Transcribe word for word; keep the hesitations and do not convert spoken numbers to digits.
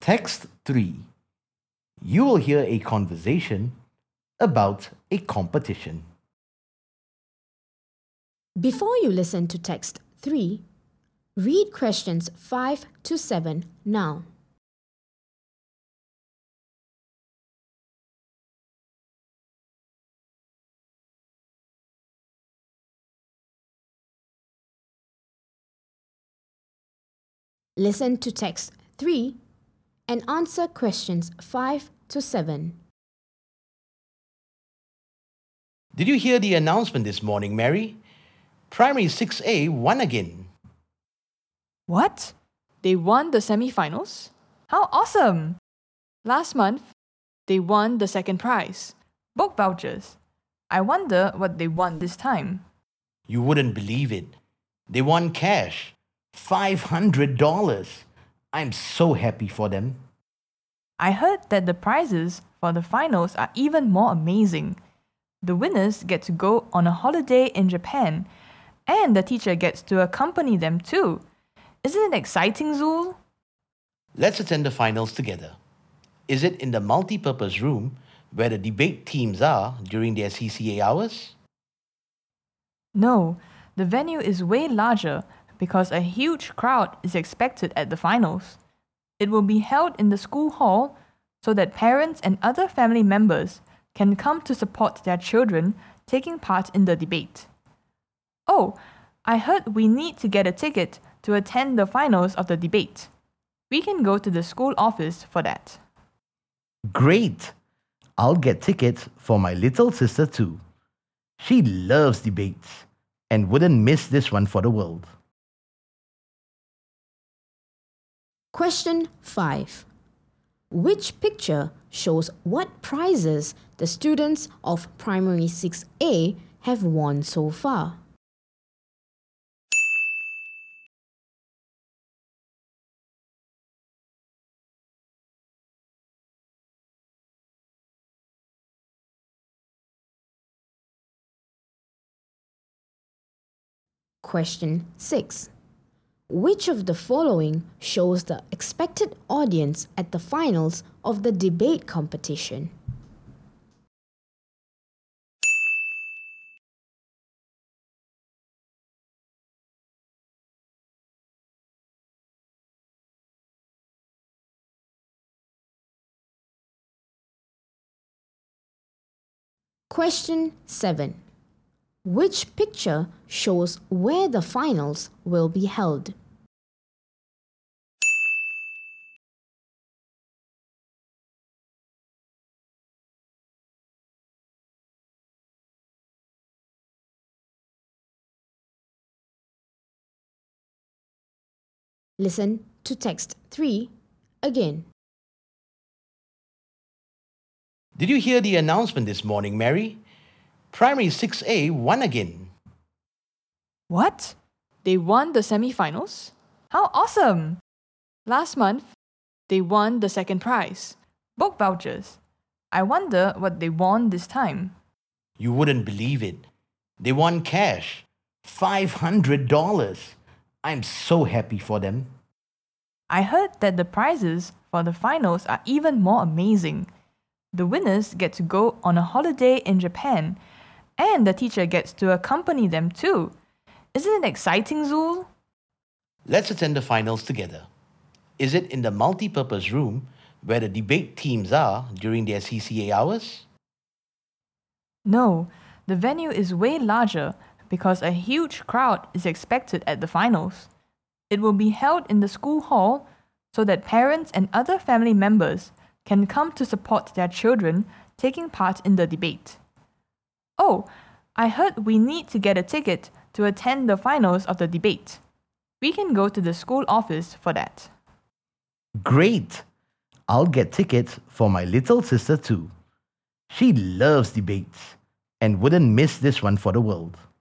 Text three. You will hear a conversation about a competition. Before you listen to text three, read questions five to seven now. Listen to text three and answer questions five to seven. Did you hear the announcement this morning, Mary? Primary six A won again. What? They won the semi-finals? How awesome! Last month, they won the second prize, book vouchers. I wonder what they won this time. You wouldn't believe it. They won cash. five hundred dollars. I'm so happy for them. I heard that the prizes for the finals are even more amazing. The winners get to go on a holiday in Japan, and the teacher gets to accompany them too. Isn't it exciting, Zul? Let's attend the finals together. Is it in the multi-purpose room where the debate teams are during their C C A hours? No, the venue is way larger because a huge crowd is expected at the finals. It will be held in the school hall so that parents and other family members can come to support their children taking part in the debate. Oh, I heard we need to get a ticket to attend the finals of the debate. We can go to the school office for that. Great! I'll get tickets for my little sister too. She loves debates and wouldn't miss this one for the world. Question five. Which picture shows what prizes the students of Primary six A have won so far? Question six. Which of the following shows the expected audience at the finals of the debate competition? Question seven. Which picture shows where the finals will be held? Listen to text three again. Did you hear the announcement this morning, Mary? Primary six A won again. What? They won the semi-finals? How awesome! Last month, they won the second prize, book vouchers. I wonder what they won this time. You wouldn't believe it. They won cash. five hundred dollars. I'm so happy for them. I heard that the prizes for the finals are even more amazing. The winners get to go on a holiday in Japan, and the teacher gets to accompany them too. Isn't it exciting, Zul? Let's attend the finals together. Is it in the multi-purpose room where the debate teams are during their C C A hours? No, the venue is way larger because a huge crowd is expected at the finals. It will be held in the school hall so that parents and other family members can come to support their children taking part in the debate. Oh, I heard we need to get a ticket to attend the finals of the debate. We can go to the school office for that. Great! I'll get tickets for my little sister too. She loves debates and wouldn't miss this one for the world.